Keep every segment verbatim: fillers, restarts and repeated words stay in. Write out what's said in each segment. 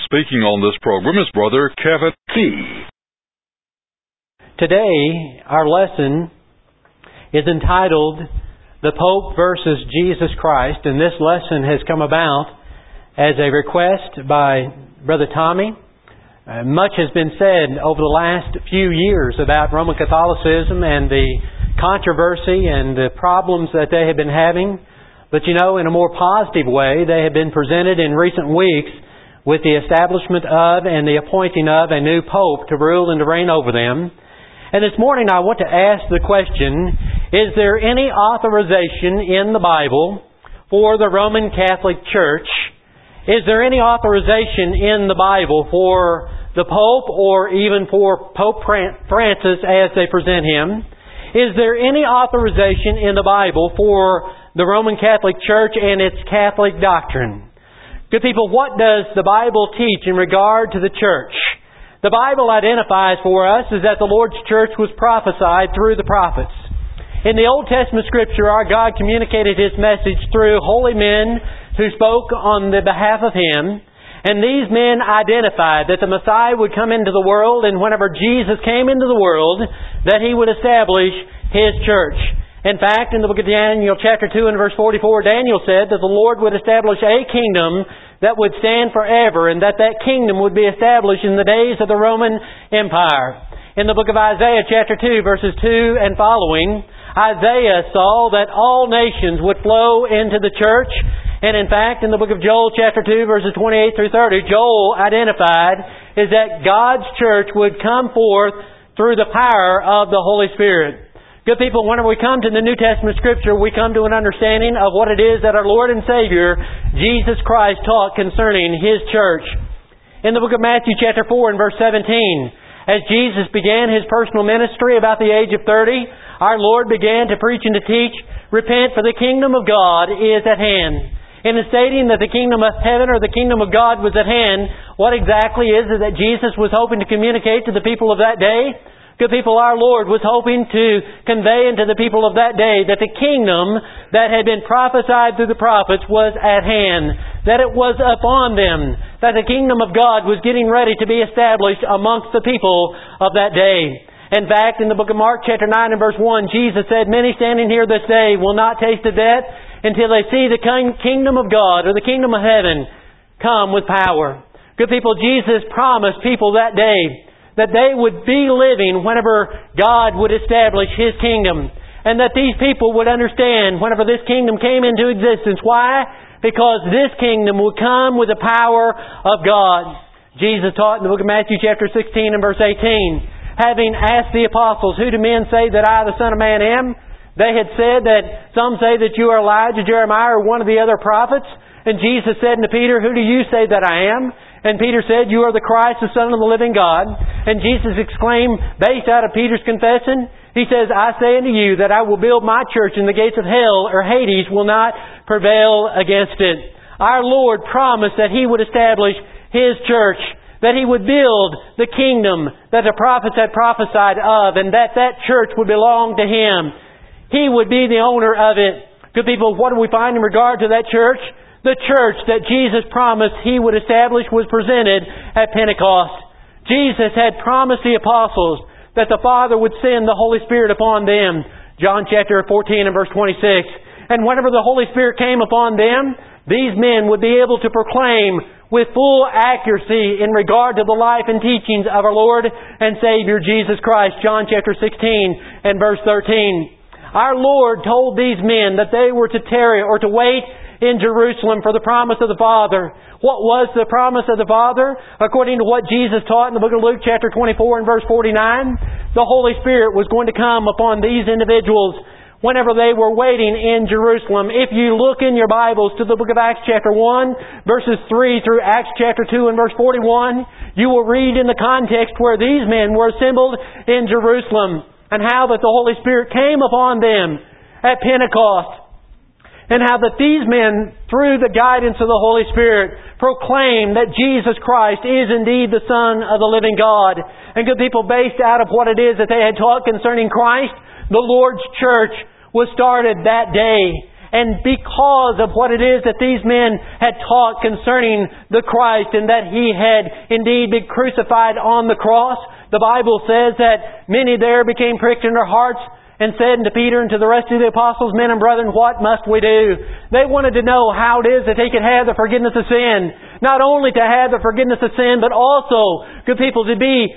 Speaking on this program is Brother Kevin T. Today, our lesson is entitled, The Pope versus Jesus Christ, and this lesson has come about as a request by Brother Tommy. Uh, much has been said over the last few years about Roman Catholicism and the controversy and the problems that they have been having. But you know, in a more positive way, they have been presented in recent weeks with the establishment of and the appointing of a new Pope to rule and to reign over them. And this morning I want to ask the question, is there any authorization in the Bible for the Roman Catholic Church? Is there any authorization in the Bible for the Pope or even for Pope Francis as they present him? Is there any authorization in the Bible for the Roman Catholic Church and its Catholic doctrine? Good people, what does the Bible teach in regard to the church? The Bible identifies for us is that the Lord's church was prophesied through the prophets. In the Old Testament Scripture, our God communicated His message through holy men who spoke on the behalf of Him. And these men identified that the Messiah would come into the world, and whenever Jesus came into the world, that He would establish His church. In fact, in the book of Daniel chapter two and verse forty-four, Daniel said that the Lord would establish a kingdom that would stand forever, and that that kingdom would be established in the days of the Roman Empire. In the book of Isaiah chapter two, verses two and following, Isaiah saw that all nations would flow into the church. And in fact, in the book of Joel chapter two, verses twenty-eight through thirty, Joel identified is that God's church would come forth through the power of the Holy Spirit. Good people, whenever we come to the New Testament Scripture, we come to an understanding of what it is that our Lord and Savior, Jesus Christ, taught concerning His church. In the book of Matthew chapter four and verse seventeen, as Jesus began His personal ministry about the age of thirty, our Lord began to preach and to teach, "Repent, for the kingdom of God is at hand." And in stating that the kingdom of heaven or the kingdom of God was at hand, what exactly is it that Jesus was hoping to communicate to the people of that day? Good people, our Lord was hoping to convey into the people of that day that the kingdom that had been prophesied through the prophets was at hand, that it was upon them, that the kingdom of God was getting ready to be established amongst the people of that day. In fact, in the book of Mark chapter nine and verse one, Jesus said, "Many standing here this day will not taste of death until they see the kingdom of God or the kingdom of heaven come with power." Good people, Jesus promised people that day that they would be living whenever God would establish His kingdom. And that these people would understand whenever this kingdom came into existence. Why? Because this kingdom would come with the power of God. Jesus taught in the book of Matthew chapter sixteen and verse eighteen, having asked the apostles, "Who do men say that I, the Son of Man, am?" They had said that some say that you are Elijah, Jeremiah, or one of the other prophets. And Jesus said unto Peter, "Who do you say that I am?" And Peter said, "You are the Christ, the Son of the living God." And Jesus exclaimed, based out of Peter's confession, He says, "I say unto you that I will build my church, and the gates of hell or Hades will not prevail against it." Our Lord promised that He would establish His church, that He would build the kingdom that the prophets had prophesied of, and that that church would belong to Him. He would be the owner of it. Good people, what do we find in regard to that church? The church that Jesus promised He would establish was presented at Pentecost. Jesus had promised the apostles that the Father would send the Holy Spirit upon them. John chapter fourteen and verse twenty-six. And whenever the Holy Spirit came upon them, these men would be able to proclaim with full accuracy in regard to the life and teachings of our Lord and Savior Jesus Christ. John chapter sixteen and verse thirteen. Our Lord told these men that they were to tarry or to wait in Jerusalem for the promise of the Father. What was the promise of the Father? According to what Jesus taught in the book of Luke chapter twenty-four and verse forty-nine, the Holy Spirit was going to come upon these individuals whenever they were waiting in Jerusalem. If you look in your Bibles to the book of Acts chapter one, verses three through Acts chapter two and verse forty-one, you will read in the context where these men were assembled in Jerusalem, and how that the Holy Spirit came upon them at Pentecost. And how that these men, through the guidance of the Holy Spirit, proclaimed that Jesus Christ is indeed the Son of the living God. And good people, based out of what it is that they had taught concerning Christ, the Lord's church was started that day. And because of what it is that these men had taught concerning the Christ and that He had indeed been crucified on the cross, the Bible says that many there became pricked in their hearts and said unto Peter and to the rest of the apostles, Men and brethren, what must we do? They wanted to know how it is that they could have the forgiveness of sin. Not only to have the forgiveness of sin, but also, good people, to be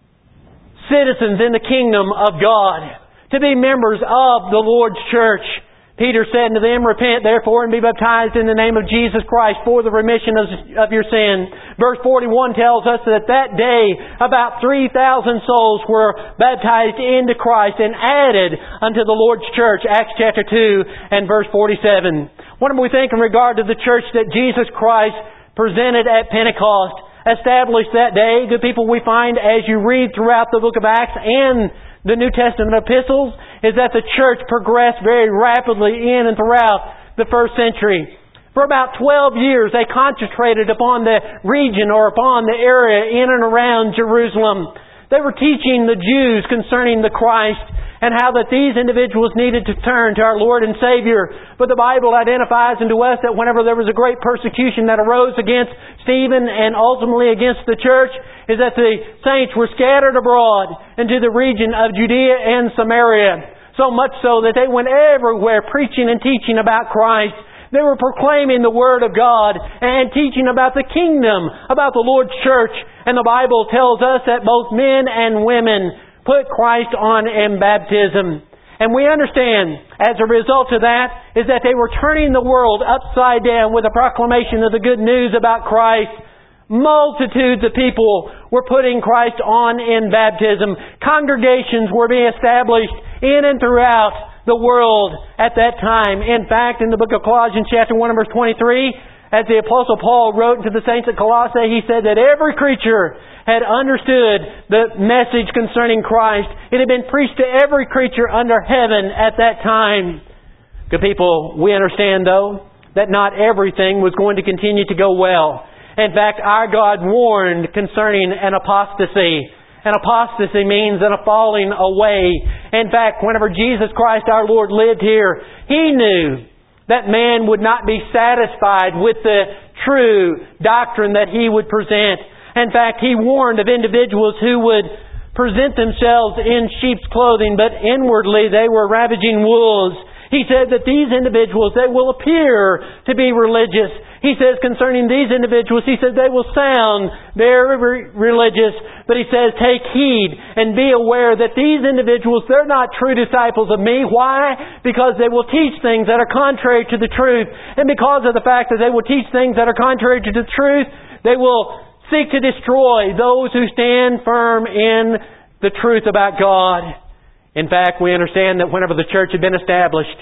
citizens in the kingdom of God, to be members of the Lord's church. Peter said unto them, Repent therefore and be baptized in the name of Jesus Christ for the remission of, of your sin. Verse forty-one tells us that that day about three thousand souls were baptized into Christ and added unto the Lord's church. Acts chapter two and verse forty-seven. What do we think in regard to the church that Jesus Christ presented at Pentecost, established that day? Good people, we find as you read throughout the book of Acts and the New Testament epistles, is that the church progressed very rapidly in and throughout the first century. For about twelve years, they concentrated upon the region or upon the area in and around Jerusalem. They were teaching the Jews concerning the Christ and how that these individuals needed to turn to our Lord and Savior. But the Bible identifies unto us that whenever there was a great persecution that arose against Stephen and ultimately against the church, is that the saints were scattered abroad into the region of Judea and Samaria. So much so that they went everywhere preaching and teaching about Christ. They were proclaiming the Word of God and teaching about the kingdom, about the Lord's church. And the Bible tells us that both men and women put Christ on in baptism. And we understand, as a result of that, is that they were turning the world upside down with a proclamation of the good news about Christ. Multitudes of people were putting Christ on in baptism. Congregations were being established in and throughout the world at that time. In fact, in the book of Colossians chapter one and verse twenty-three, as the Apostle Paul wrote to the saints at Colossae, he said that every creature had understood the message concerning Christ. It had been preached to every creature under heaven at that time. Good people, we understand though that not everything was going to continue to go well. In fact, our God warned concerning an apostasy. An apostasy means an a falling away. In fact, whenever Jesus Christ our Lord lived here, He knew that man would not be satisfied with the true doctrine that He would present. In fact, He warned of individuals who would present themselves in sheep's clothing, but inwardly they were ravaging wolves. He said that these individuals, they will appear to be religious. He says concerning these individuals, He says they will sound very religious, but He says take heed and be aware that these individuals, they're not true disciples of Me. Why? Because they will teach things that are contrary to the truth. And because of the fact that they will teach things that are contrary to the truth, they will seek to destroy those who stand firm in the truth about God. In fact, we understand that whenever the church had been established,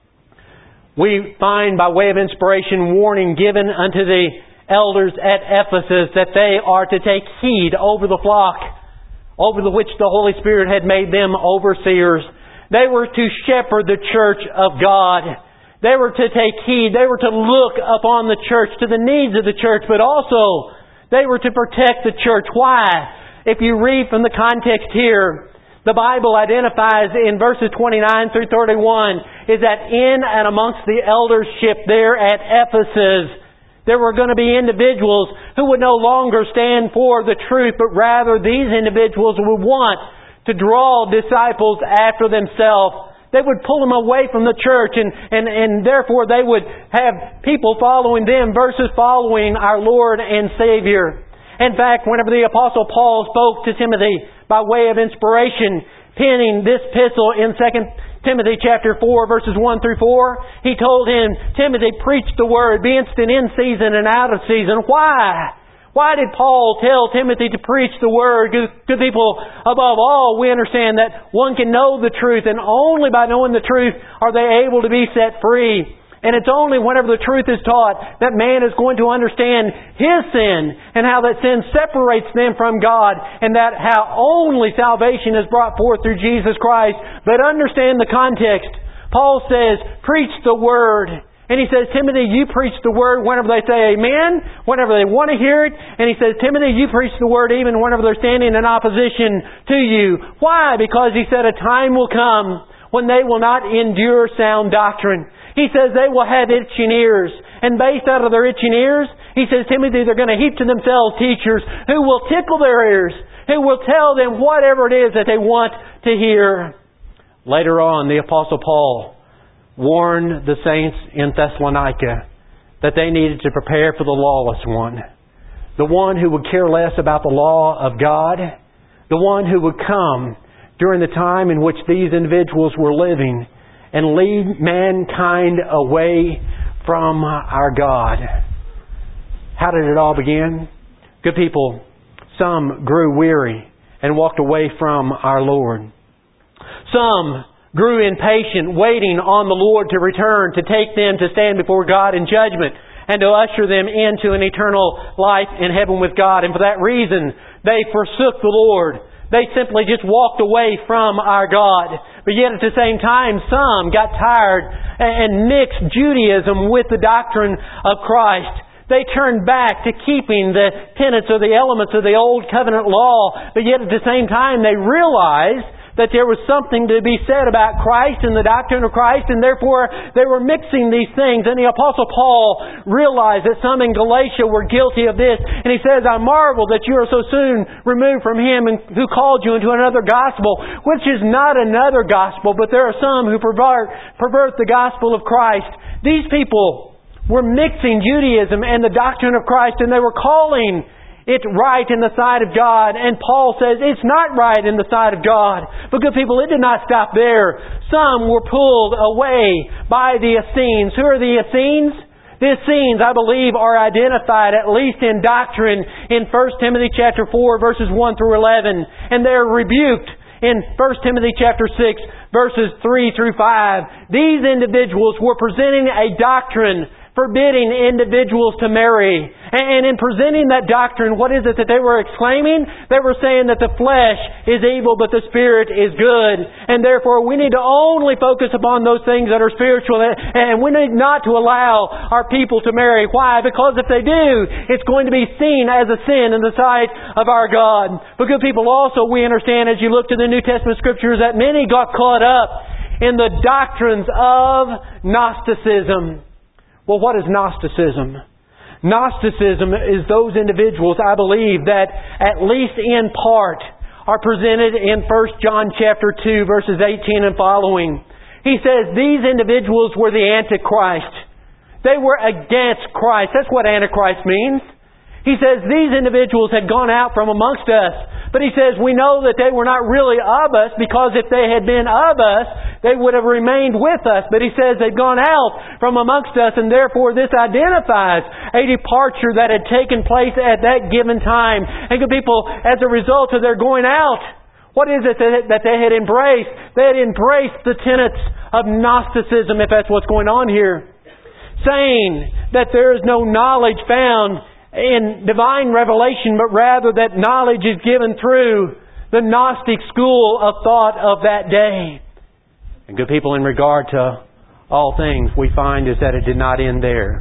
we find by way of inspiration warning given unto the elders at Ephesus that they are to take heed over the flock, over the which the Holy Spirit had made them overseers. They were to shepherd the church of God. They were to take heed. They were to look upon the church, to the needs of the church, but also they were to protect the church. Why? If you read from the context here, the Bible identifies in verses twenty-nine through thirty-one is that in and amongst the eldership there at Ephesus, there were going to be individuals who would no longer stand for the truth, but rather these individuals would want to draw disciples after themselves. They would pull them away from the church, and, and, and therefore they would have people following them versus following our Lord and Savior. In fact, whenever the Apostle Paul spoke to Timothy by way of inspiration, penning this epistle in Second Timothy chapter four, verses one through four, he told him, Timothy, preach the Word, be instant in season and out of season. Why? Why did Paul tell Timothy to preach the Word to people? Above all, we understand that one can know the truth, and only by knowing the truth are they able to be set free. And it's only whenever the truth is taught that man is going to understand his sin and how that sin separates them from God, and that how only salvation is brought forth through Jesus Christ. But understand the context. Paul says, preach the Word. And he says, Timothy, you preach the Word whenever they say amen, whenever they want to hear it. And he says, Timothy, you preach the Word even whenever they're standing in opposition to you. Why? Because he said a time will come when they will not endure sound doctrine. He says they will have itching ears. And based out of their itching ears, he says, Timothy, they're going to heap to themselves teachers who will tickle their ears, who will tell them whatever it is that they want to hear. Later on, the Apostle Paul warned the saints in Thessalonica that they needed to prepare for the lawless one. The one who would care less about the law of God. The one who would come during the time in which these individuals were living and lead mankind away from our God. How did it all begin? Good people, some grew weary and walked away from our Lord. Some grew impatient, waiting on the Lord to return, to take them to stand before God in judgment and to usher them into an eternal life in heaven with God. And for that reason, they forsook the Lord. They simply just walked away from our God. But yet at the same time, some got tired and mixed Judaism with the doctrine of Christ. They turned back to keeping the tenets or the elements of the Old Covenant law. But yet at the same time, they realized that there was something to be said about Christ and the doctrine of Christ, and therefore they were mixing these things. And the Apostle Paul realized that some in Galatia were guilty of this, and he says, I marvel that you are so soon removed from Him and who called you into another gospel, which is not another gospel, but there are some who pervert, pervert the gospel of Christ. These people were mixing Judaism and the doctrine of Christ, and they were calling it's right in the sight of God. And Paul says it's not right in the sight of God. But good people, it did not stop there. Some were pulled away by the Essenes. Who are the Essenes? The Essenes, I believe, are identified, at least in doctrine, in First Timothy chapter four, verses one through eleven. And they're rebuked in First Timothy chapter six, verses three through five. These individuals were presenting a doctrine forbidding individuals to marry. And in presenting that doctrine, what is it that they were exclaiming? They were saying that the flesh is evil, but the Spirit is good. And therefore, we need to only focus upon those things that are spiritual. And we need not to allow our people to marry. Why? Because if they do, it's going to be seen as a sin in the sight of our God. But good people, also we understand as you look to the New Testament Scriptures that many got caught up in the doctrines of Gnosticism. Well, what is Gnosticism? Gnosticism is those individuals, I believe, that at least in part are presented in First John chapter two, verses eighteen and following. He says these individuals were the Antichrist. They were against Christ. That's what Antichrist means. He says these individuals had gone out from amongst us. But he says we know that they were not really of us, because if they had been of us, they would have remained with us. But he says they've gone out from amongst us, and therefore this identifies a departure that had taken place at that given time. And good people, as a result of their going out, what is it that they had embraced? They had embraced the tenets of Gnosticism, if that's what's going on here. Saying that there is no knowledge found in divine revelation, but rather that knowledge is given through the Gnostic school of thought of that day. And good people, in regard to all things, we find is that it did not end there.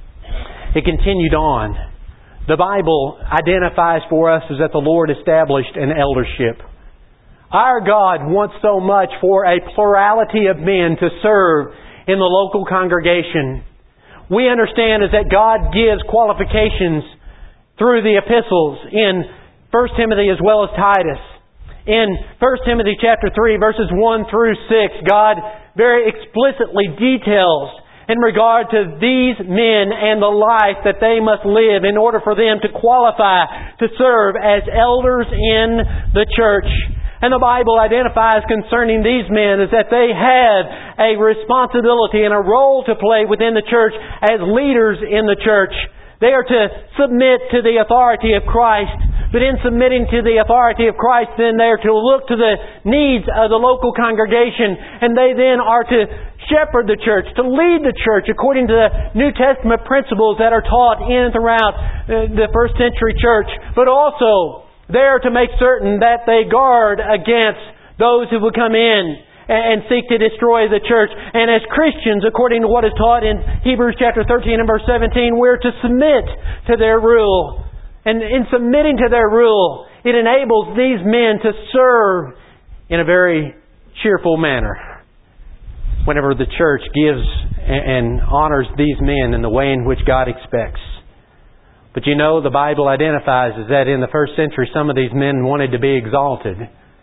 It continued on. The Bible identifies for us is that the Lord established an eldership. Our God wants so much for a plurality of men to serve in the local congregation. We understand is that God gives qualifications through the epistles in First Timothy as well as Titus. In First Timothy chapter three, verses one through six, God very explicitly details in regard to these men and the life that they must live in order for them to qualify to serve as elders in the church. And the Bible identifies concerning these men is that they have a responsibility and a role to play within the church as leaders in the church. They are to submit to the authority of Christ. But in submitting to the authority of Christ, then they are to look to the needs of the local congregation. And they then are to shepherd the church, to lead the church according to the New Testament principles that are taught in and throughout the first century church. But also, they are to make certain that they guard against those who will come in and seek to destroy the church. And as Christians, according to what is taught in Hebrews chapter thirteen and verse seventeen, we're to submit to their rule. And in submitting to their rule, it enables these men to serve in a very cheerful manner. Whenever the church gives and honors these men in the way in which God expects. But you know, the Bible identifies is that in the first century, some of these men wanted to be exalted.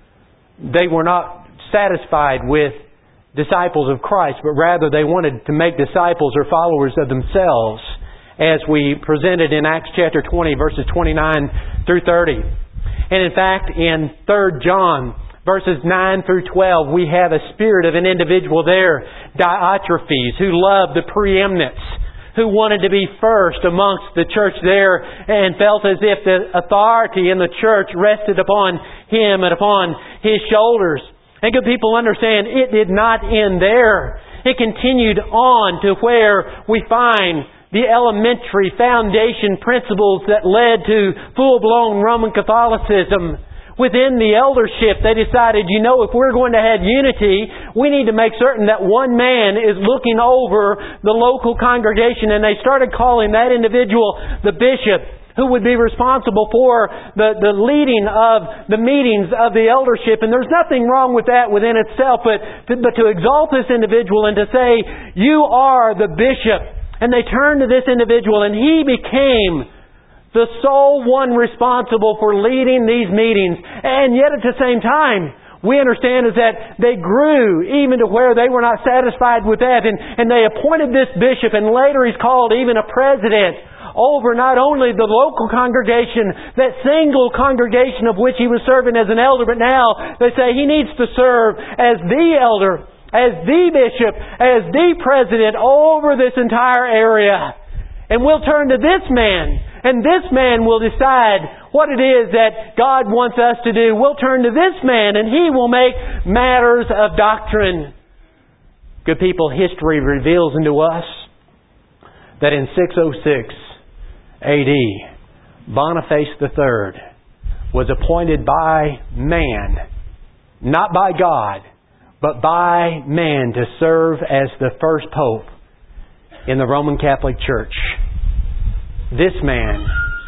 They were not satisfied with disciples of Christ, but rather they wanted to make disciples or followers of themselves, as we presented in Acts chapter twenty, verses twenty-nine through thirty. And in fact, in Third John, verses nine through twelve, we have a spirit of an individual there, Diotrephes, who loved the preeminence, who wanted to be first amongst the church there and felt as if the authority in the church rested upon him and upon his shoulders. And good people understand, it did not end there. It continued on to where we find the elementary foundation principles that led to full-blown Roman Catholicism. Within the eldership, they decided, you know, if we're going to have unity, we need to make certain that one man is looking over the local congregation. And they started calling that individual the bishop, who would be responsible for the, the leading of the meetings of the eldership. And there's nothing wrong with that within itself, but to, but to exalt this individual and to say, you are the bishop. And they turned to this individual, and he became the sole one responsible for leading these meetings. And yet at the same time, we understand is that they grew even to where they were not satisfied with that. And, and they appointed this bishop, and later he's called even a president over not only the local congregation, that single congregation of which he was serving as an elder, but now they say he needs to serve as the elder, as the bishop, as the president over this entire area. And we'll turn to this man, and this man will decide what it is that God wants us to do. We'll turn to this man, and he will make matters of doctrine. Good people, history reveals unto us that in six oh six A D, Boniface the third was appointed by man, not by God, but by man, to serve as the first pope in the Roman Catholic Church. This man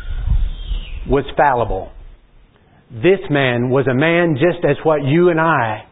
was fallible. This man was a man just as what you and I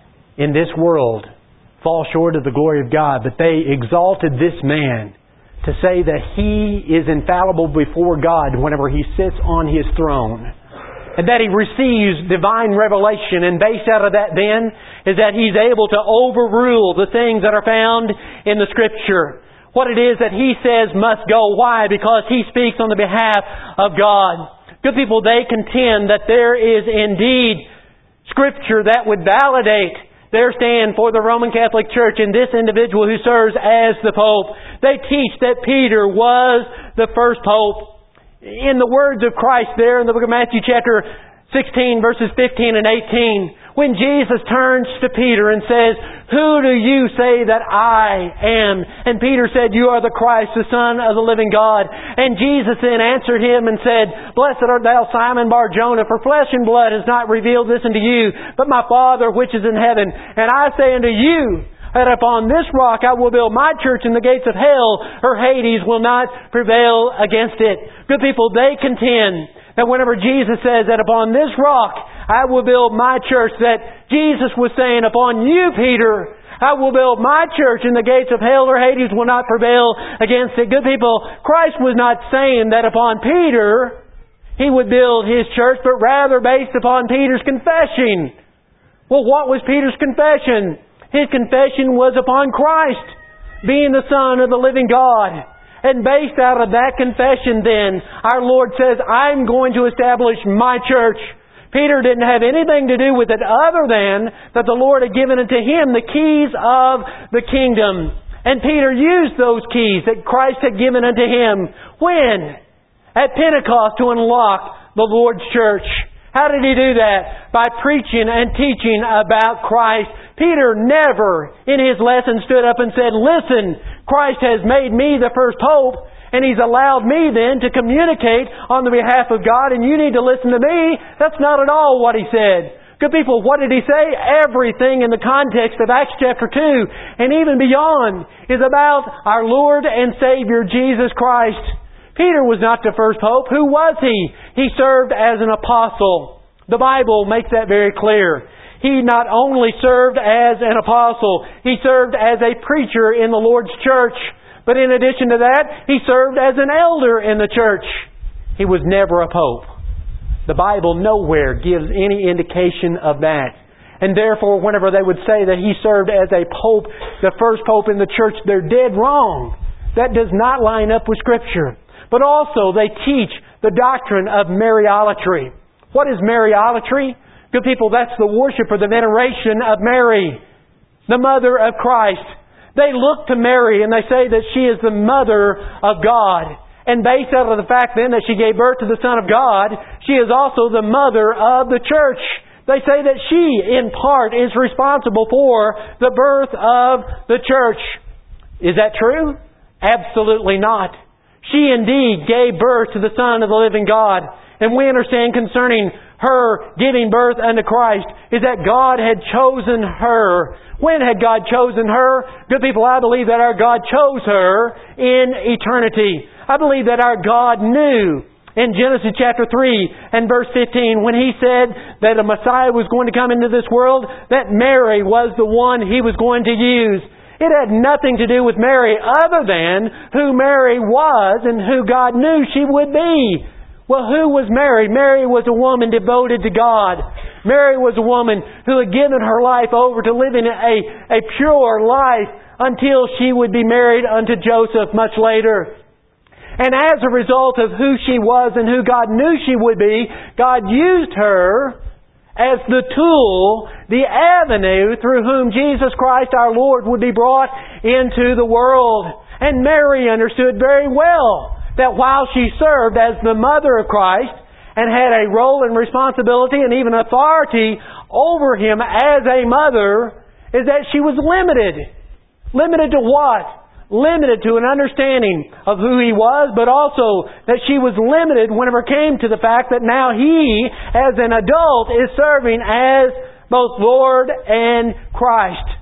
in this world fall short of the glory of God, but they exalted this man to say that he is infallible before God whenever he sits on his throne. And that he receives divine revelation. And based out of that then is that he's able to overrule the things that are found in the Scripture. What it is that he says must go. Why? Because he speaks on the behalf of God. Good people, they contend that there is indeed Scripture that would validate their stand for the Roman Catholic Church in this individual who serves as the Pope. They teach that Peter was the first Pope. In the words of Christ there in the book of Matthew chapter sixteen, verses fifteen and eighteen, when Jesus turns to Peter and says, "Who do you say that I am?" And Peter said, "You are the Christ, the Son of the living God." And Jesus then answered him and said, "Blessed art thou, Simon Bar-Jonah, for flesh and blood has not revealed this unto you, but my Father which is in heaven. And I say unto you, that upon this rock I will build my church, and the gates of hell or Hades will not prevail against it." Good people, they contend that whenever Jesus says that upon this rock I will build my church, that Jesus was saying, upon you, Peter, I will build my church, and the gates of hell or Hades will not prevail against it. Good people, Christ was not saying that upon Peter He would build His church, but rather based upon Peter's confession. Well, what was Peter's confession? His confession was upon Christ being the Son of the living God. And based out of that confession then, our Lord says, I'm going to establish my church. Peter didn't have anything to do with it other than that the Lord had given unto him the keys of the kingdom. And Peter used those keys that Christ had given unto him. When? At Pentecost, to unlock the Lord's church. How did he do that? By preaching and teaching about Christ. Peter never in his lesson stood up and said, "Listen, Christ has made me the first pope, and He's allowed me then to communicate on the behalf of God, and you need to listen to me." That's not at all what he said. Good people, what did he say? Everything in the context of Acts chapter two, and even beyond, is about our Lord and Savior Jesus Christ. Peter was not the first pope. Who was he? He served as an apostle. The Bible makes that very clear. He not only served as an apostle, He served as a preacher in the Lord's church. But in addition to that, He served as an elder in the church. He was never a pope. The Bible nowhere gives any indication of that. And therefore, whenever they would say that He served as a pope, the first pope in the church, they're dead wrong. That does not line up with Scripture. But also, they teach the doctrine of Mariolatry. What is Mariolatry? Good people, that's the worship or the veneration of Mary, the mother of Christ. They look to Mary and they say that she is the mother of God. And based out of the fact then that she gave birth to the Son of God, she is also the mother of the church. They say that she, in part, is responsible for the birth of the church. Is that true? Absolutely not. She indeed gave birth to the Son of the living God. And we understand concerning her giving birth unto Christ is that God had chosen her. When had God chosen her? Good people, I believe that our God chose her in eternity. I believe that our God knew in Genesis chapter three and verse fifteen when He said that a Messiah was going to come into this world, that Mary was the one He was going to use. It had nothing to do with Mary other than who Mary was and who God knew she would be. Well, who was Mary? Mary was a woman devoted to God. Mary was a woman who had given her life over to living a, a pure life until she would be married unto Joseph much later. And as a result of who she was and who God knew she would be, God used her as the tool, the avenue through whom Jesus Christ our Lord would be brought into the world. And Mary understood very well that while she served as the mother of Christ and had a role and responsibility and even authority over Him as a mother, is that she was limited. Limited to what? Limited to an understanding of who He was, but also that she was limited whenever it came to the fact that now He, as an adult, is serving as both Lord and Christ.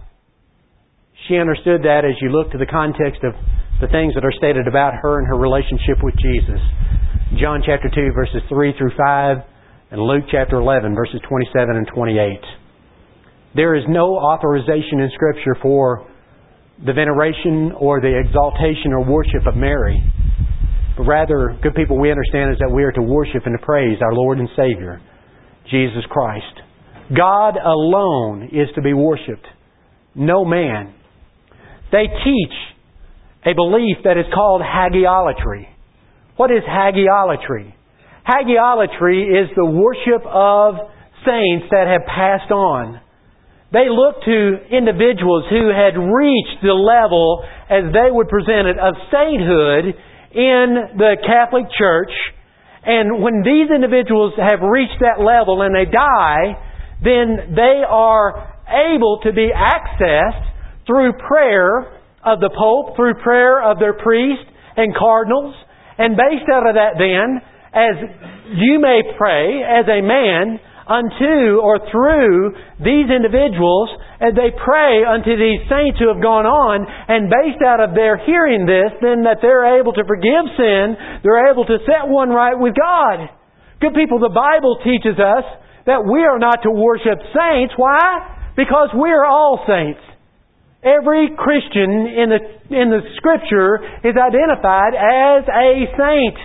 She understood that as you look to the context of the things that are stated about her and her relationship with Jesus. John chapter two, verses three through five, and Luke chapter eleven, verses twenty-seven and twenty-eight. There is no authorization in Scripture for the veneration or the exaltation or worship of Mary. But rather, good people, we understand is that we are to worship and to praise our Lord and Savior, Jesus Christ. God alone is to be worshipped, no man. They teach a belief that is called hagiolatry. What is hagiolatry? Hagiolatry is the worship of saints that have passed on. They look to individuals who had reached the level, as they would present it, of sainthood in the Catholic Church. And when these individuals have reached that level and they die, then they are able to be accessed through prayer of the Pope, through prayer of their priest and cardinals. And based out of that then, as you may pray as a man unto or through these individuals, as they pray unto these saints who have gone on, and based out of their hearing this, then that they're able to forgive sin, they're able to set one right with God. Good people, the Bible teaches us that we are not to worship saints. Why? Because we are all saints. Every Christian in the in the Scripture is identified as a saint.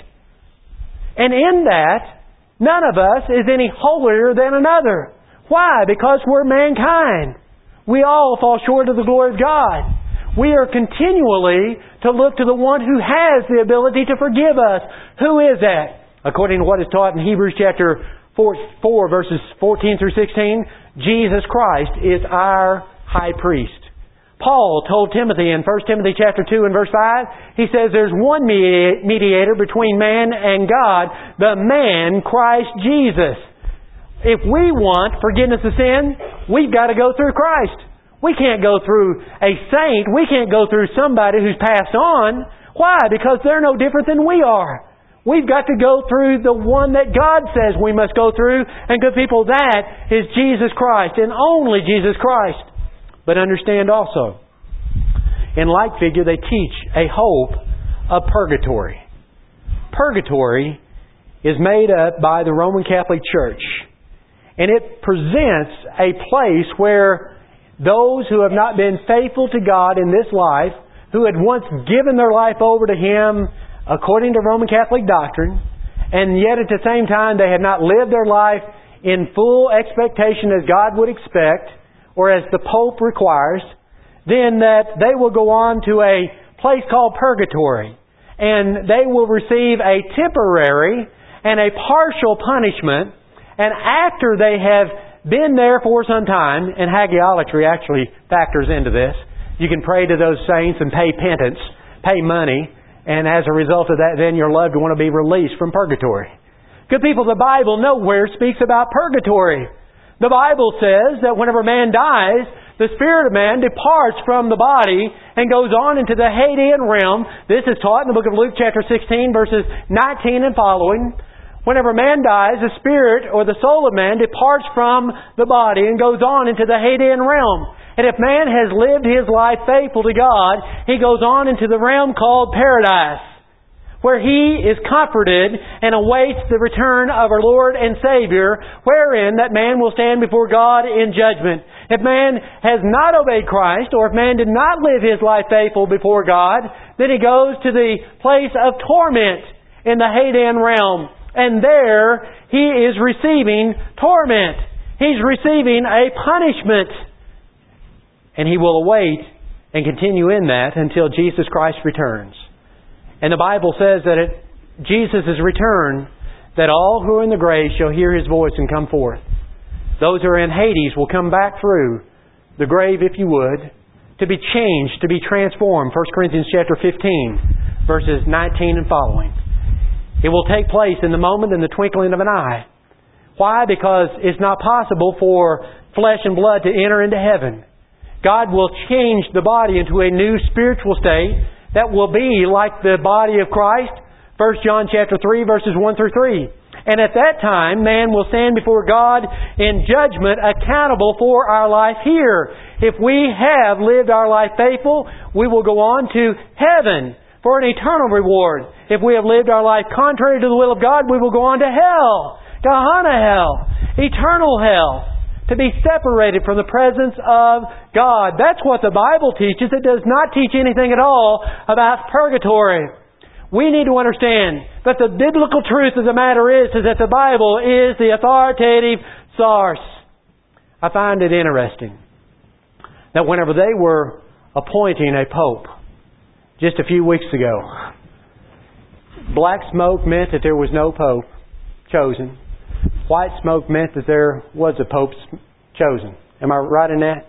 And in that, none of us is any holier than another. Why? Because we're mankind. We all fall short of the glory of God. We are continually to look to the one who has the ability to forgive us. Who is that? According to what is taught in Hebrews chapter four, four verses fourteen through sixteen, Jesus Christ is our high priest. Paul told Timothy in First Timothy chapter two and verse five, he says there's one mediator between man and God, the man Christ Jesus. If we want forgiveness of sin, we've got to go through Christ. We can't go through a saint. We can't go through somebody who's passed on. Why? Because they're no different than we are. We've got to go through the one that God says we must go through. And good people, that is Jesus Christ and only Jesus Christ. But understand also, in like figure, they teach a hope of purgatory. Purgatory is made up by the Roman Catholic Church. And it presents a place where those who have not been faithful to God in this life, who had once given their life over to Him according to Roman Catholic doctrine, and yet at the same time they had not lived their life in full expectation as God would expect, or as the Pope requires, then that they will go on to a place called purgatory. And they will receive a temporary and a partial punishment. And after they have been there for some time, and hagiology actually factors into this, you can pray to those saints and pay penance, pay money, and as a result of that, then your loved one will be released from purgatory. Good people, the Bible nowhere speaks about purgatory. The Bible says that whenever man dies, the spirit of man departs from the body and goes on into the Hadean realm. This is taught in the book of Luke chapter sixteen, verses nineteen and following. Whenever man dies, the spirit or the soul of man departs from the body and goes on into the Hadean realm. And if man has lived his life faithful to God, he goes on into the realm called paradise, where he is comforted and awaits the return of our Lord and Savior, wherein that man will stand before God in judgment. If man has not obeyed Christ, or if man did not live his life faithful before God, then he goes to the place of torment in the Hadean realm. And there he is receiving torment. He's receiving a punishment. And he will await and continue in that until Jesus Christ returns. And the Bible says that at Jesus' return, that all who are in the grave shall hear His voice and come forth. Those who are in Hades will come back through the grave, if you would, to be changed, to be transformed. First Corinthians chapter fifteen, verses nineteen and following. It will take place in the moment, in the twinkling of an eye. Why? Because it's not possible for flesh and blood to enter into heaven. God will change the body into a new spiritual state that will be like the body of Christ. First John chapter three, verses one through three. And at that time, man will stand before God in judgment, accountable for our life here. If we have lived our life faithful, we will go on to heaven for an eternal reward. If we have lived our life contrary to the will of God, we will go on to hell, Gehenna hell, eternal hell, to be separated from the presence of God. That's what the Bible teaches. It does not teach anything at all about purgatory. We need to understand that the biblical truth of the matter is, is that the Bible is the authoritative source. I find it interesting that whenever they were appointing a pope just a few weeks ago, black smoke meant that there was no pope chosen. White smoke meant that there was a pope chosen. Am I right in that?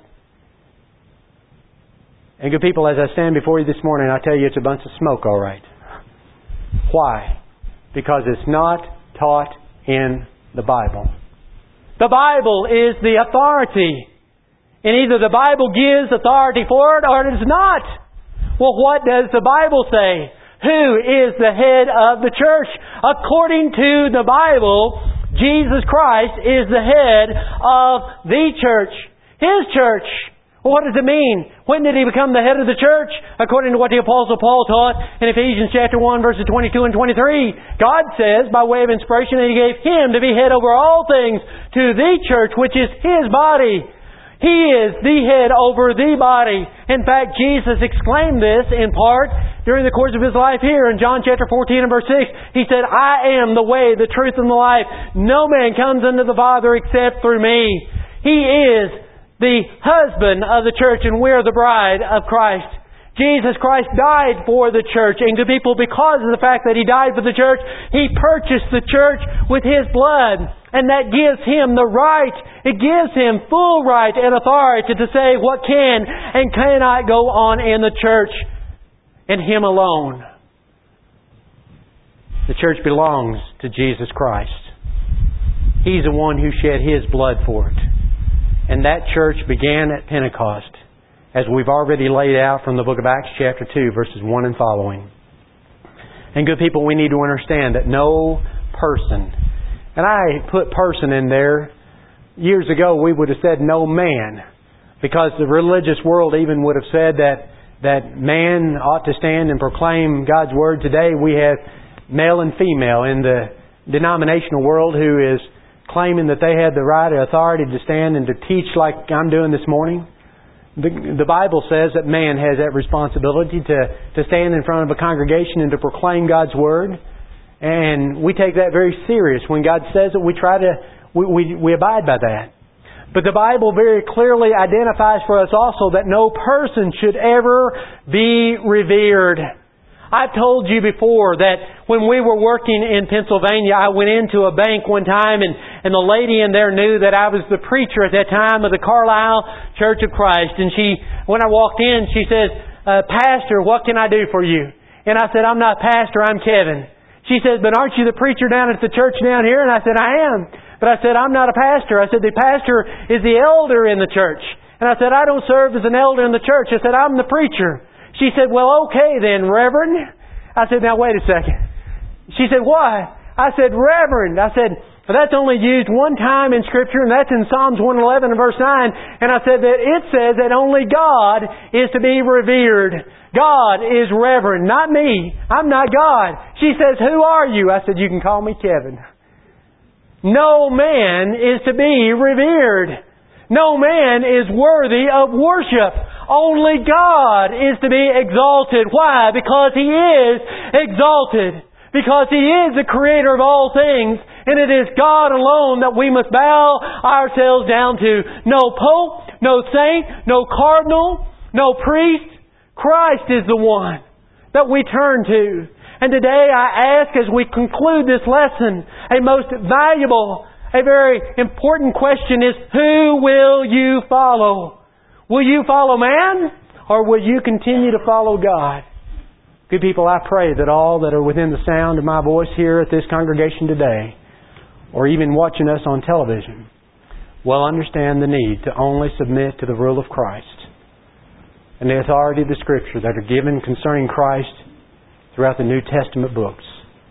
And good people, as I stand before you this morning, I tell you it's a bunch of smoke, all right. Why? Because it's not taught in the Bible. The Bible is the authority. And either the Bible gives authority for it or it does not. Well, what does the Bible say? Who is the head of the church? According to the Bible, Jesus Christ is the head of the church. His church. Well, what does it mean? When did He become the head of the church? According to what the Apostle Paul taught in Ephesians chapter one, verses twenty-two and twenty-three. God says, by way of inspiration, that He gave Him to be head over all things to the church, which is His body. He is the head over the body. In fact, Jesus exclaimed this in part during the course of His life here in John chapter fourteen and verse six. He said, I am the way, the truth, and the life. No man comes unto the Father except through me. He is the husband of the church, and we are the bride of Christ. Jesus Christ died for the church, and good people, because of the fact that He died for the church, He purchased the church with His blood. And that gives Him the right, it gives Him full right and authority to say what can and cannot go on in the church, and Him alone. The church belongs to Jesus Christ. He's the one who shed His blood for it. And that church began at Pentecost, as we've already laid out from the book of Acts chapter two, verses one and following. And good people, we need to understand that no person, and I put person in there, years ago we would have said no man, because the religious world even would have said that, that man ought to stand and proclaim God's Word. Today we have male and female in the denominational world who is claiming that they had the right or authority to stand and to teach like I'm doing this morning. The, the Bible says that man has that responsibility to, to stand in front of a congregation and to proclaim God's Word. And we take that very serious. When God says it, we try to, we, we, we abide by that. But the Bible very clearly identifies for us also that no person should ever be revered. I've told you before that when we were working in Pennsylvania, I went into a bank one time and, and the lady in there knew that I was the preacher at that time of the Carlisle Church of Christ. And she, when I walked in, she says, uh, Pastor, what can I do for you? And I said, I'm not Pastor, I'm Kevin. She says, but aren't you the preacher down at the church down here? And I said, I am. But I said, I'm not a pastor. I said, the pastor is the elder in the church. And I said, I don't serve as an elder in the church. I said, I'm the preacher. She said, well, okay then, Reverend. I said, now wait a second. She said, why? I said, Reverend. I said, well, that's only used one time in Scripture, and that's in Psalms one eleven and verse nine. And I said that it says that only God is to be revered. God is reverend, not me. I'm not God. She says, who are you? I said, you can call me Kevin. No man is to be revered. No man is worthy of worship. Only God is to be exalted. Why? Because He is exalted. Because He is the Creator of all things. And it is God alone that we must bow ourselves down to. No pope, no saint, no cardinal, no priest. Christ is the one that we turn to. And today I ask, as we conclude this lesson, a most valuable, a very important question is, who will you follow? Will you follow man, or will you continue to follow God? Good people, I pray that all that are within the sound of my voice here at this congregation today, or even watching us on television, will understand the need to only submit to the rule of Christ and the authority of the Scripture that are given concerning Christ throughout the New Testament books.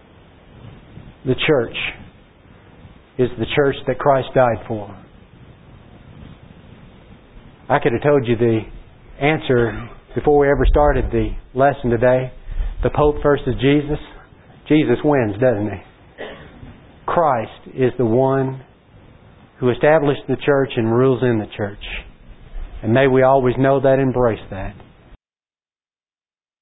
The church is the church that Christ died for. I could have told you the answer before we ever started the lesson today. The Pope versus Jesus. Jesus wins, doesn't he? Christ is the one who established the church and rules in the church. And may we always know that, embrace that.